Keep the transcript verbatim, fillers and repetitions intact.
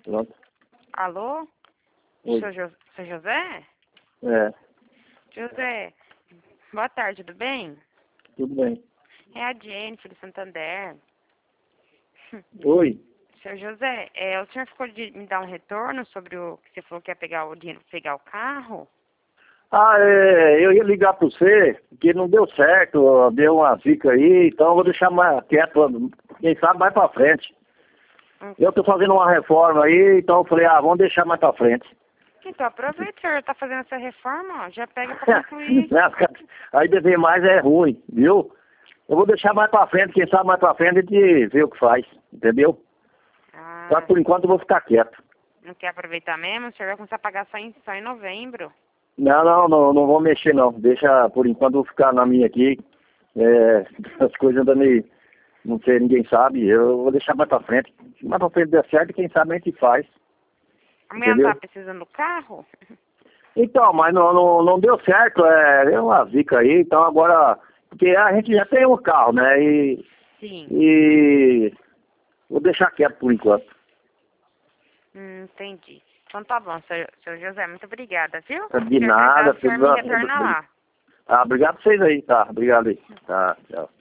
Pronto. Alô? Oi. Seu, Jo- seu José? É, José, boa tarde, tudo bem? tudo bem. É a Jennifer do Santander. Oi. Seu José, é, o senhor ficou de me dar um retorno sobre o que você falou que ia pegar o dinheiro para pegar o carro? Ah, é, eu ia ligar para você, porque não deu certo, ó, deu uma zica aí, então eu vou deixar mais quieto, quem sabe mais para frente. Hum. Eu tô fazendo uma reforma aí, então eu falei, ah, vamos deixar mais para frente. Então aproveita, o senhor tá fazendo essa reforma, ó, já pega para concluir. Aí dever mais é ruim, viu? Eu vou deixar mais para frente, quem sabe mais para frente a gente vê o que faz, entendeu? Ah, Só que por enquanto eu vou ficar quieto. não quer aproveitar mesmo? O senhor vai começar a pagar só em, só em novembro. Não, não, não, não vou mexer não. Deixa, por enquanto, eu vou ficar na minha aqui. É, as coisas ainda me, não sei, ninguém sabe. Eu vou deixar mais pra frente. Se mais pra frente der certo, quem sabe a gente faz. Amanhã Entendeu? tá precisando do carro? Então, mas não, não, não deu certo. É, é uma zica aí. Então agora, porque a gente já tem um carro, né? E, Sim. e vou deixar quieto por enquanto. Hum, entendi. Então tá bom, seu, seu José, muito obrigada, viu? De Se nada. precisar, o senhor me retorna lá. Ah, obrigado pra vocês aí, tá? Obrigado aí. Tá, tchau.